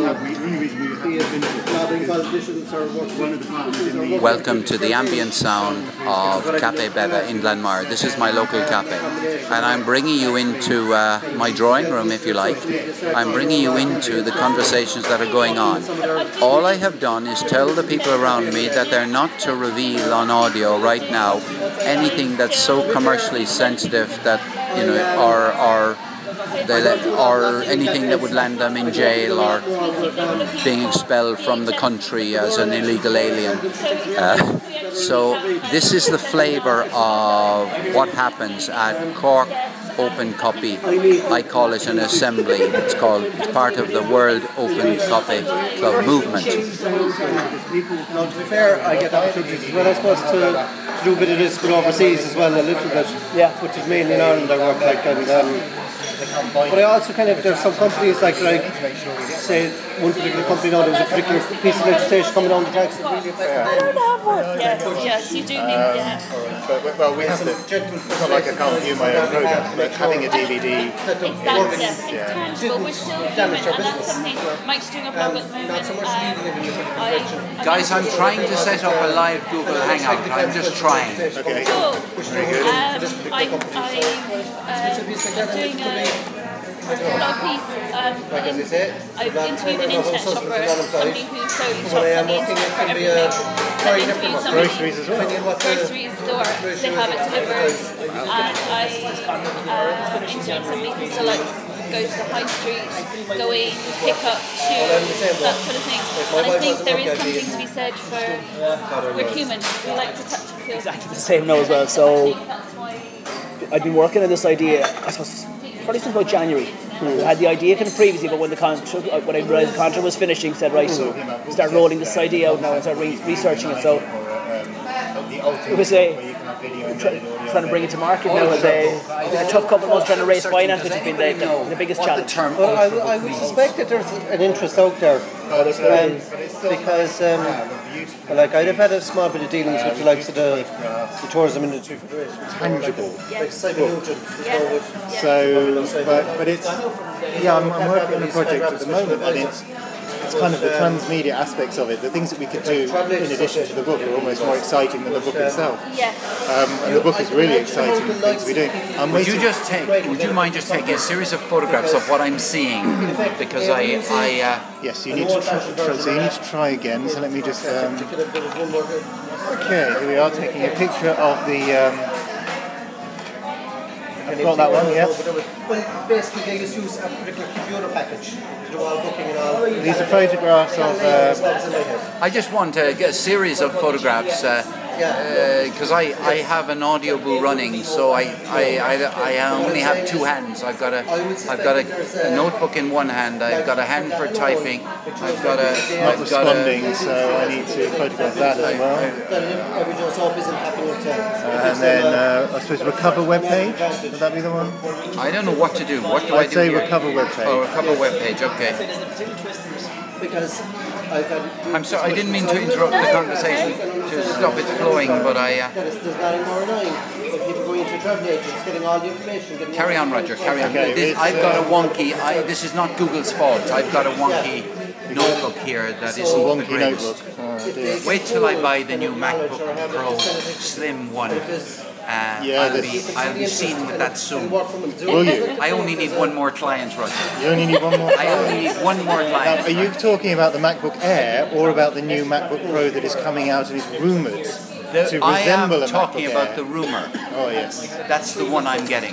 Welcome to the ambient sound of Cafe Beva in Glenmar. This is my local cafe, and I'm bringing you into my drawing room, if you like. I'm bringing you into the conversations that are going on. All I have done is tell the people around me that they're not to reveal on audio right now anything that's so commercially sensitive that, you know, or anything that would land them in jail or being expelled from the country as an illegal alien. So this is the flavour of what happens at Cork Open Copy. I call it an assembly. It's part of the World Open Copy Club movement. Now, to be fair, I get opportunities when I'm supposed to do a bit of this, but overseas as well, a little bit. Yeah. Which is mainly in Ireland. I work but I also there's some companies like say one particular company now, there's a particular piece of legislation coming down the tracks. Yes, you do need, Well, we have to, it's not like I can't view my own program, but having a DVD... Exactly, it's tangible, we're still human, and that's something Mike's doing a blog at the moment. Guys, I'm trying to set up a live Google Hangout. I'm just trying. Okay. Cool. Very good. I'm doing a blog piece. I've interviewed an internet shopper, somebody who solely shops on the internet for everything. I've interviewed somebody Groceries as well? Groceries store, they have it delivered. And I interviewed somebody who still go to the high street, go in, pick up, choose, that sort of thing. And I think there is something to be said for, we're human, we like to touch and feel. Exactly the same now as well. So I've been working on this idea, I suppose, probably since about January. I had the idea previously, but when I realized the contract was finishing, said right, start rolling this idea out now and start researching it. So it was trying to bring it to market now. It's a tough couple of months trying to raise finance, which has been the biggest challenge. Well, I would suspect that there's an interest out there, because I'd have had a small bit of dealings with the likes of the tourism industry federation. Tangible. Like Simon Nugent. So, but it's, I'm working on a project at the moment, and it's kind of the transmedia aspects of it. The things that we could do in addition to the book are almost more exciting than the book itself. And the book is really exciting, the things we do. Would you mind just taking a series of photographs of what I'm seeing? Because Yes, you need to try, so you need to try again, so let me just... Okay, here we are, taking a picture of the... I've got that one, yes. Well, basically they just use a particular computer package to do all booking and all. These are photographs of... I just want to get a series of photographs because I have an audio boo running, so I only have two hands. I've got a notebook in one hand. I've got a hand for typing. Not responding, so I need to photograph that as well. And then I suppose recover web page. Would that be the one? I don't know what to do. What do I do? I'd say here? recover web page. Oh, recover web page. Okay. Because I'm sorry, I didn't mean to interrupt the conversation to stop it flowing, but There's nothing more annoying. If people go into a travel agent, getting all the information. Carry on, Roger. Carry on. Okay, I've got a wonky. This is not Google's fault. I've got a wonky notebook here that isn't the greatest. Wait till I buy the new MacBook Pro Slim one. I'll be seen with that soon. Will you? I only need one more client, Roger. You only need one more? I only need one more client. Are you talking about the MacBook Air or about the new MacBook Pro that is coming out and is rumoured to I am resemble a talking MacBook about Air? the rumour. Oh yes. That's the one I'm getting.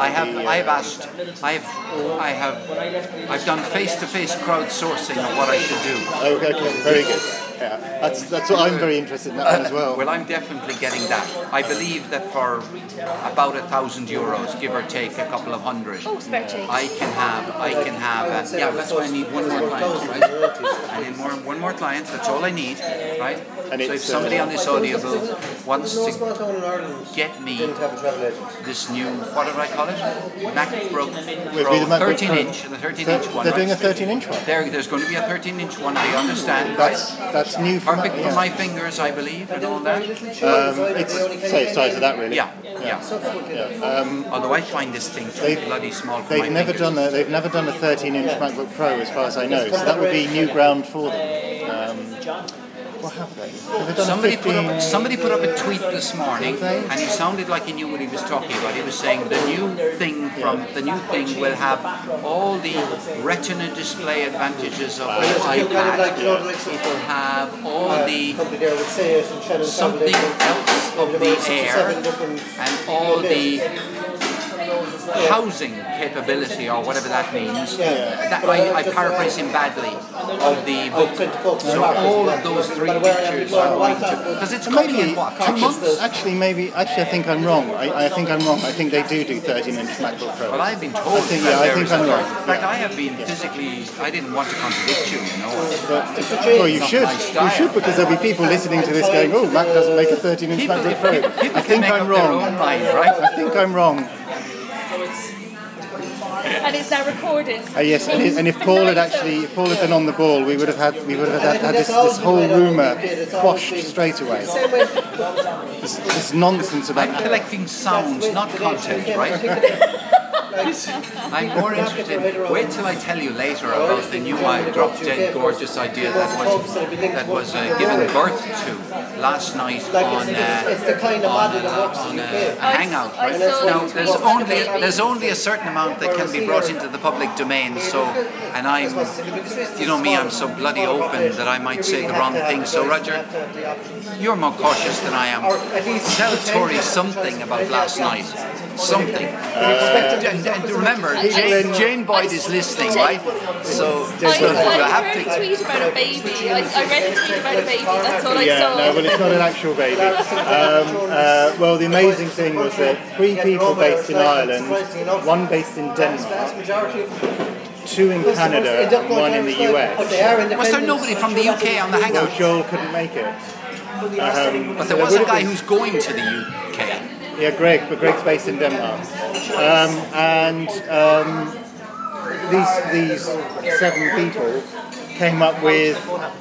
I've done face-to-face crowdsourcing of what I should do. Okay, very good. Yeah, that's what I'm very interested in that one as well. Well, I'm definitely getting that. I believe that for about €1,000, give or take a couple of hundred, I can have. That's why I need one more client, right? I need one more client. That's all I need, right? And so if somebody on this audible wants to get me this new, what did I call it? MacBook Pro 13-inch, the 13-inch one. They're doing a 13-inch one. There's going to be a 13-inch one. I understand. That's it's new for Perfect for my fingers, I believe, and all that. It's same size of that, really. Yeah. Although I find this thing too bloody small for my fingers. They've never done a 13-inch MacBook Pro, as far as I know. So that would be new ground for them. What have they? Have they done Somebody put up a tweet this morning, and he sounded like he knew what he was talking about. He was saying the new thing will have all the Retina display advantages of the iPad. It will have all the something else of the Air and all the housing capability, or whatever that means. That I paraphrase him badly, of the book. So all of those three pictures are going to, because it's coming in what, 2 months? Actually, I think I'm wrong. I think I'm wrong. I think they do 13-inch MacBook Pro. Well, I've been told. I think I'm wrong. In fact, I have been physically. I didn't want to contradict you, you know. Well, you should. You should, because there'll be people listening to this going, "Oh, Mac doesn't make a 13-inch MacBook Pro." I think I'm wrong. I think I'm wrong. And it's now recorded. Yes, and if Paul had been on the ball, we would have had this whole rumour quashed straight away. This nonsense about. I'm collecting sounds, not content, right? I'm more interested. Wait till I tell you later about the new drop-dead gorgeous idea that was given birth to last night on a hangout. Right? Now there's only a certain amount that can be brought into the public domain. So, and I'm, you know me, I'm so bloody open that I might say the wrong thing. So Roger, you're more cautious than I am. Tell Tori something about last night. Something. And remember, Jane Boyd is listening, right? So I heard a tweet about a baby. I read a tweet about a baby. That's all I saw. No, well, it's not an actual baby. Well, the amazing thing was that 3 people based in Ireland, 1 based in Denmark, 2 in Canada, and 1 in the US. Was there nobody from the UK on the hangout? Well, Joel couldn't make it. But there was a guy who's going to the UK. Yeah, Greg, but Greg's based in Denmark. These 7 people came up with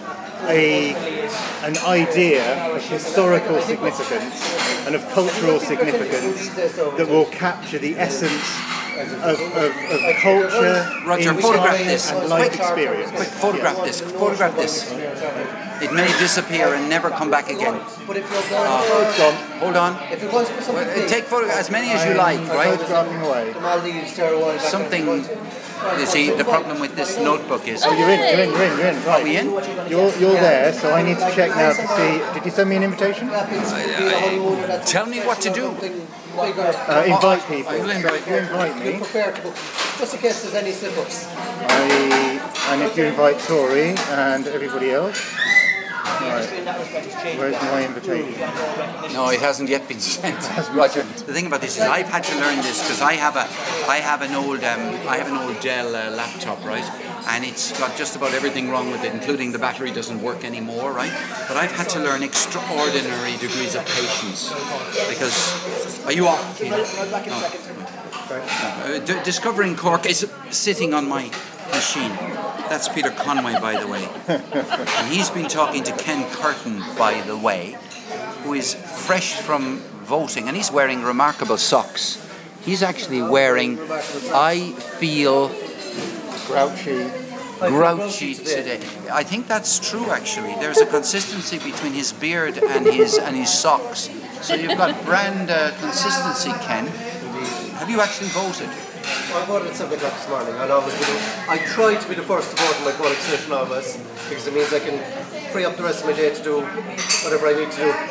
an idea of historical significance and of cultural significance that will capture the essence of culture, Roger, photograph this. and life experience. Quick, photograph this. Photograph this. It may disappear and never come back again. Hold on. Take photographs, as many as you like, right? Photographing away. Something. You see, the problem with this notebook is. Oh, you're in. Right. Are we in? You're there, so I need to check now to see. Did you send me an invitation? Tell me what to do. Invite people. You invite me. Just in case there's any slip-ups. I need to invite Tori and everybody else. Right. Where's my invitation? No, it hasn't yet been sent. Roger. The thing about this is I've had to learn this because I have an old Dell laptop, right? And it's got just about everything wrong with it, including the battery doesn't work anymore, right? But I've had to learn extraordinary degrees of patience because are you off? No. Discovering Cork is sitting on my machine. That's Peter Conway, by the way. And he's been talking to Ken Curtin, by the way, who is fresh from voting, and he's wearing remarkable socks. He's actually wearing, I feel, grouchy today. I think that's true, actually. There's a consistency between his beard and his socks. So you've got brand consistency, Ken. Have you actually voted? I voted at 7 o'clock this morning. I try to be the first to vote in my voting station always, because it means I can free up the rest of my day to do whatever I need to do.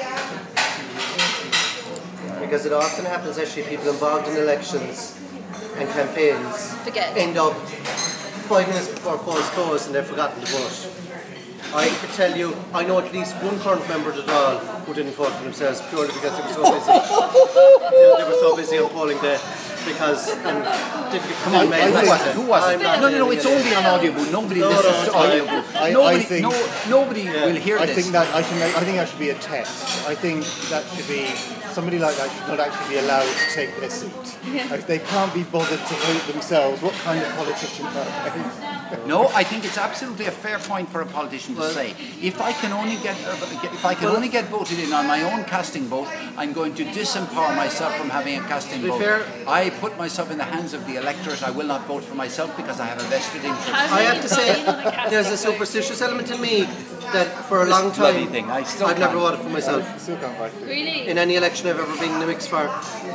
Because it often happens, actually, people involved in elections and campaigns end up 5 minutes before polls close and they've forgotten to vote. I could tell you, I know at least one current member of the Dáil who didn't vote for themselves purely because they were so busy. They were so busy on polling day. Because come on, who was it? No, it's only on audiobook. Nobody listens to audiobook. Nobody will hear this. I think that should be a test. I think that should be somebody like that should not actually be allowed to take their seat. If they can't be bothered to vote themselves, what kind of politician are they? No, I think it's absolutely a fair point for a politician to say. If I can only get voted in on my own casting vote, I'm going to disempower myself from having a casting vote. fair, I put myself in the hands of the electorate. I will not vote for myself because I have a vested interest. I have to say, there's a superstitious element in me that for a long time I've never voted for myself. Really? In any election I've ever been in the mix for.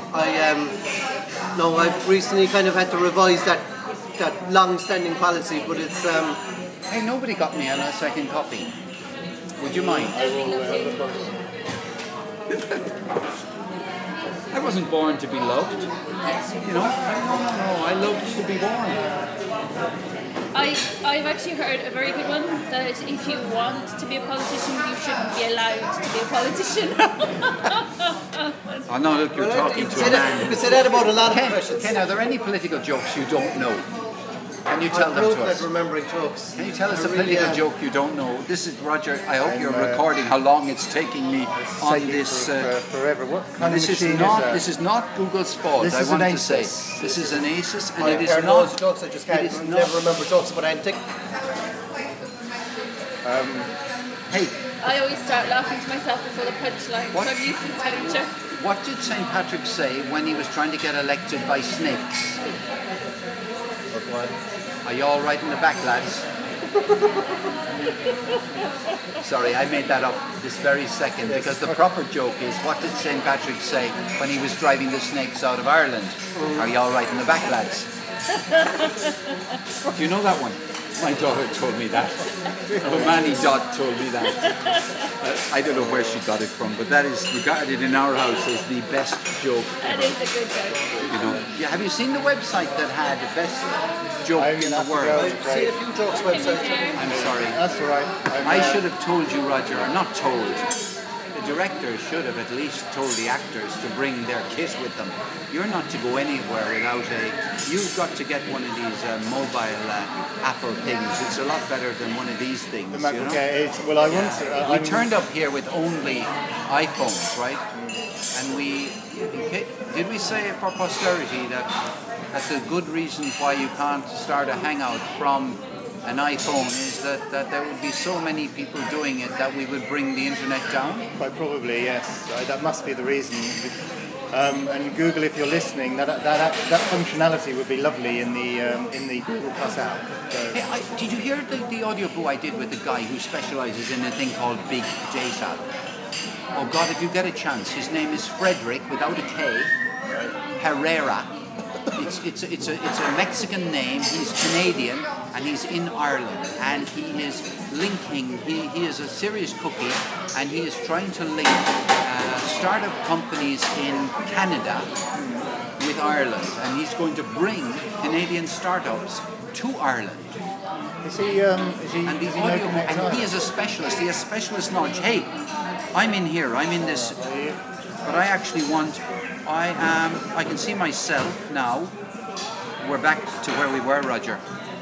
I've recently kind of had to revise that long-standing policy, but it's Hey, nobody got me a second copy. Would you mind? I wasn't born to be loved. You know? No, I loved to be born. I've actually heard a very good one, that if you want to be a politician, you shouldn't be allowed to be a politician. Oh no, look, you're talking to a man. You could say that about a lot of professions. Ken, are there any political jokes you don't know? Can you tell them to us? Remembering jokes. Can you tell us a political joke you don't know? This is Roger. I hope you're recording how long it's taking me on this. Forever. What kind This of machine is not. is that? This is not Google's fault. This I is want an to say Asus. this is an Asus, and I've it is heard loads not. of jokes, I just can't it is never remember jokes about anything. Hey, I always start laughing to myself before the punchline, so I'm used to telling jokes. what did St. Patrick say when he was trying to get elected by snakes? Are you all right in the back, lads? Sorry, I made that up this very second because the proper joke is, what did St. Patrick say when he was driving the snakes out of Ireland? Are you all right in the back, lads? Do you know that one? My daughter told me that. Romani Dot told me that. I don't know where she got it from, but that is regarded in our house as the best joke That ever. is a good joke. You know, yeah, have you seen the website that had the best joke in the world? I've seen a few jokes websites. I'm sorry. That's all right. I should have told you, Roger, or not told. The director should have at least told the actors to bring their kit with them. You're not to go anywhere without you've got to get one of these mobile Apple things. It's a lot better than one of these things, The you MacBook know? Air is, well, I want to. We turned up here with only iPhones, right? And did we say for posterity that the good reason why you can't start a hangout from an iPhone is that there would be so many people doing it that we would bring the internet down? Quite probably, yes. That must be the reason. And Google, if you're listening, that functionality would be lovely in the Google Plus app. So. Hey, did you hear the audiobook I did with the guy who specialises in a thing called big data? Oh God, if you get a chance, his name is Frederick without a K, Herrera. It's a Mexican name. He's Canadian and he's in Ireland, and he is linking. He is a serious cookie, and he is trying to link startup companies in Canada with Ireland, and he's going to bring Canadian startups to Ireland. Is he? And the audio, and he is a specialist. He has specialist knowledge. Hey, I'm in here. I'm in this. But I actually want. I can see myself now. We're back to where we were, Roger.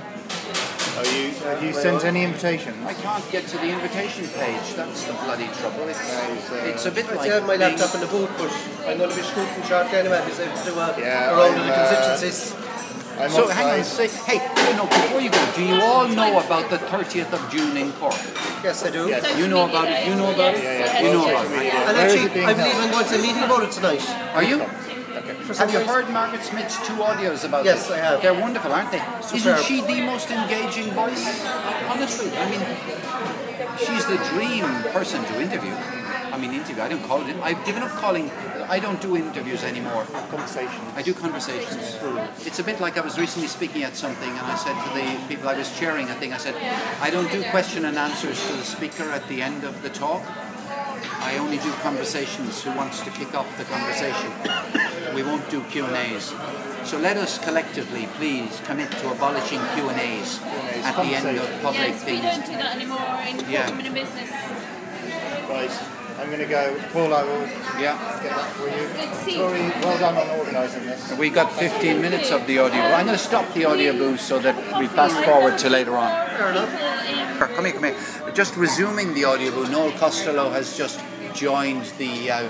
Have you sent any invitation? I can't get to the invitation page. That's the bloody trouble. It's a bit I like. still have my laptop in the boot, but I'm going to be scooting short anyway because I have to do a round of the constituencies. So hang on, hey, before you go, do you all know about the 30th of June in Cork? Yes, I do. Yes. You know about it? You know about it? You know about it. And actually, I believe I'm going to a meeting about it tonight. Are you? Have you heard Margaret Smith's 2 audios about Yes, this? I have. They're wonderful, aren't they? Superb. Isn't she the most engaging voice? Honestly, I mean, she's the dream person to interview. I don't call it. I've given up calling. I don't do interviews anymore. Conversation. I do conversations. It's a bit like I was recently speaking at something, and I said to the people I was chairing a thing, I said, I don't do question and answers to the speaker at the end of the talk. I only do conversations. Who wants to kick off the conversation? We won't do Q&As. So let us collectively, please, commit to abolishing Q&As at the end of public Yes, things. we don't do that anymore in corporate and business. Right. I'm going to go. Paul, I will Yeah. get that for you. Good to see you. Sorry, well done on organising this. We got 15 minutes of the audio. I'm going to stop the audio booth so that we fast forward to later on. Fair enough. Come here. Just resuming the audio booth, Noel Costello has just joined the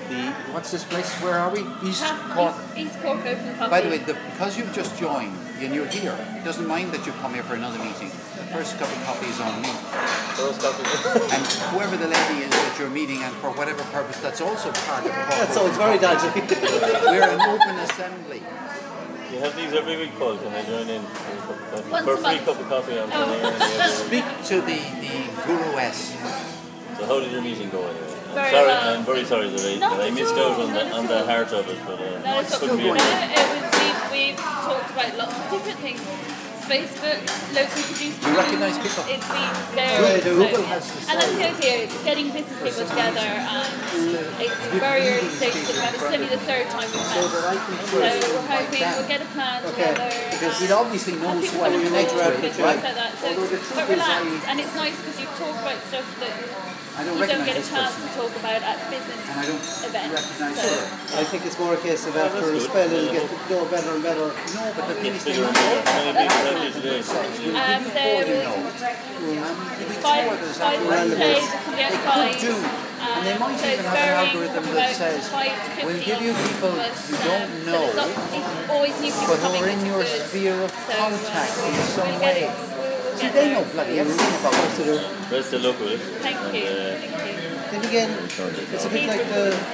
what's this place? Where are we? East Cork. East Cork Open Coffee. By the way, because you've just joined and you're here, it doesn't mind that you come here for another meeting. The first cup of coffee is on me. And whoever the lady is that you're meeting, and for whatever purpose, that's also part of Cork. That sounds very dodgy. We're an open assembly. You have these every week, Paul. Can I join in Once for a a free month. cup of coffee? I'm Oh. coming in. Speak to the Guru-S. So how did your meeting go anyway? Very Sorry, well. I'm very sorry that Not I at missed all, out on not at the all. heart of it, but No, it's couldn't be no, enough. it was we've talked about lots of different things. Facebook, locally produced. Do you recognise people? It's been Yeah, very I do. Google has the and that's the idea, it's getting business people together, and it's very early stages of that. It's only the third time we've met. So we're hoping we'll get a plan together. Because he and obviously knows people who I come connect forward with, and right? things like that. So, Although the truth but is relaxed, and it's nice because you talk about stuff that I don't you don't recognise get a this chance person. to talk about at business And I don't events. recognise So, her. I think it's more a case of after a spell it'll get to know better and better. No, but the thing is, Bigger and bigger. How many people have you today? there was five today, somebody They outside. could do, and they might So even it's have an varying algorithm from that about says, 5 to 50 we'll give you people but, you don't so know, it's always new people but who coming, are in which your is good. sphere of So, contact in we'll some get way. it. We'll See, get they there. know bloody everything about it. Best of luck with it. Thank you. And, Thank you. Then again, it's a bit like the